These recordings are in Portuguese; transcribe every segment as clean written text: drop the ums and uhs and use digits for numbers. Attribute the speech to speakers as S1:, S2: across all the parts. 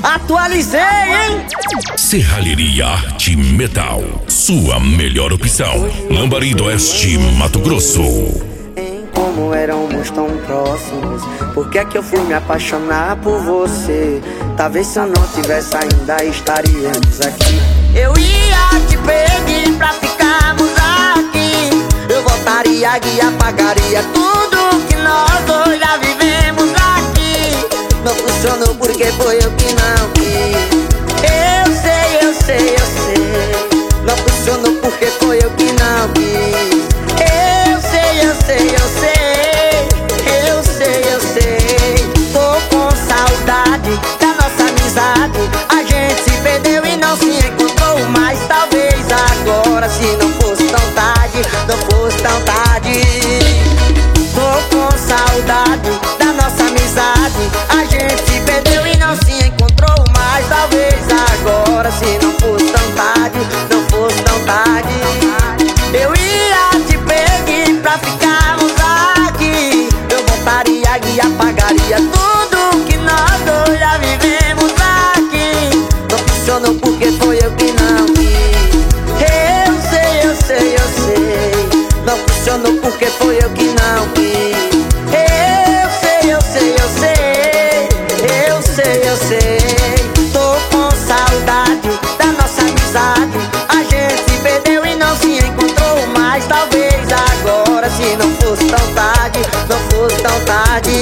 S1: Atualizei, hein?
S2: Serralheria Arte Metal, sua melhor opção. Lambari do Oeste, Mato Grosso.
S1: Como éramos tão próximos, por que é que eu fui me apaixonar por você? Talvez se eu não tivesse ainda estaríamos aqui. Eu ia te pedir pra ficarmos aqui. Eu voltaria e apagaria tudo que nós dois já vivemos aqui. Não funcionou porque foi eu que não quis. Eu sei, eu sei, eu sei. Não funcionou porque foi eu que não quis. Eu sei, eu sei, eu sei. Eu sei, eu sei. Tô com saudade da nossa amizade. A gente se perdeu e não se encontrou. Mas talvez agora, se não fosse tão tarde, não fosse tão tarde. Tô com saudade da nossa amizade. A gente se perdeu e não se encontrou. Mas talvez agora, se não fosse tão tarde, não fosse tão tarde. Eu ia te pedir pra ficarmos aqui. Eu voltaria e apagaria tudo que nós dois já vivemos aqui. Não funcionou porque foi eu que não quis. Eu sei, eu sei, eu sei. Não funcionou porque foi eu que não quis. Eu sei, eu sei, eu sei. Eu sei, eu sei. Tô com saudade da nossa amizade. A gente se perdeu e não se encontrou. Mas talvez agora, se não fosse tão tarde, não fosse tão tarde.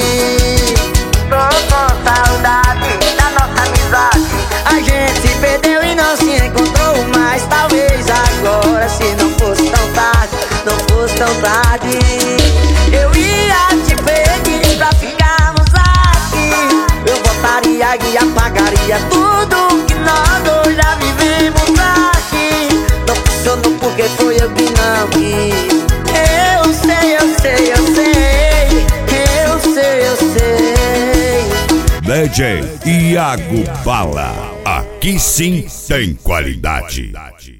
S1: Tô com saudade da nossa amizade. A gente se perdeu e não se encontrou. Mas talvez agora, se não fosse tão tarde, não fosse tão tarde. Eu ia te pedir pra ficarmos aqui. Eu voltaria e apagaria tudo que nós dois já vivemos aqui. Não funcionou porque foi eu que não quis. Eu sei, eu sei, eu sei. Eu sei, eu sei.
S2: DJ Iago Bala, aqui sim tem qualidade.